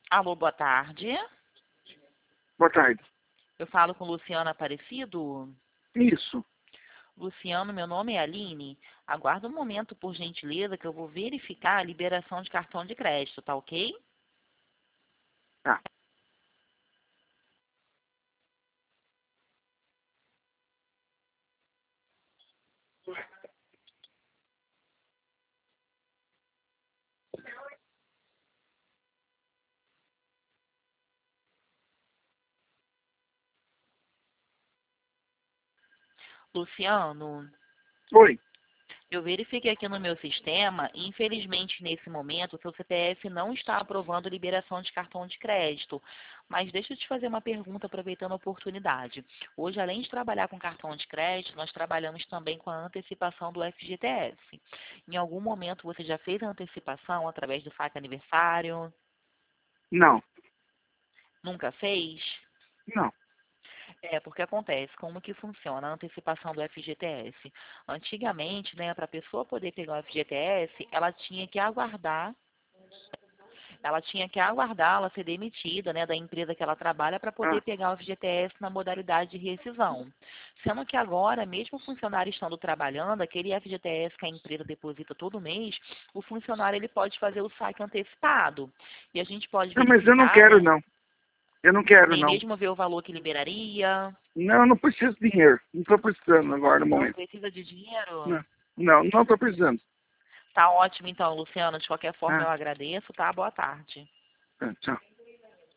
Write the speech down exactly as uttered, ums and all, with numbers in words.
Alô, boa tarde. Boa tarde. Eu falo com Luciano Aparecido. Isso. Luciano, meu nome é Aline. Aguarda um momento, por gentileza, que eu vou verificar a liberação de cartão de crédito, tá ok? Tá. Luciano, Oi. eu verifiquei aqui no meu sistema e, infelizmente, nesse momento, o seu C P F não está aprovando liberação de cartão de crédito. Mas deixa eu te fazer uma pergunta, aproveitando a oportunidade. Hoje, além de trabalhar com cartão de crédito, nós trabalhamos também com a antecipação do F G T S. Em algum momento, você já fez a antecipação através do saque aniversário? Não. Nunca fez? Não. É, porque acontece, como que funciona a antecipação do F G T S? Antigamente, né, para a pessoa poder pegar o F G T S, ela tinha que aguardar, ela tinha que aguardar ela ser demitida, né, da empresa que ela trabalha para poder Ah. pegar o F G T S na modalidade de rescisão. Sendo que agora, mesmo o funcionário estando trabalhando, aquele F G T S que a empresa deposita todo mês, o funcionário ele pode fazer o saque antecipado. E a gente pode Não, mas eu não verificar, quero, né, não. Eu não quero, nem não. mesmo ver o valor que liberaria. Não, eu não preciso de dinheiro. Não estou precisando agora no Não momento. precisa de dinheiro? Não. Não, não estou precisando. Tá ótimo, então, Luciano. De qualquer forma, Ah, eu agradeço, tá? Boa tarde. tá, tchau.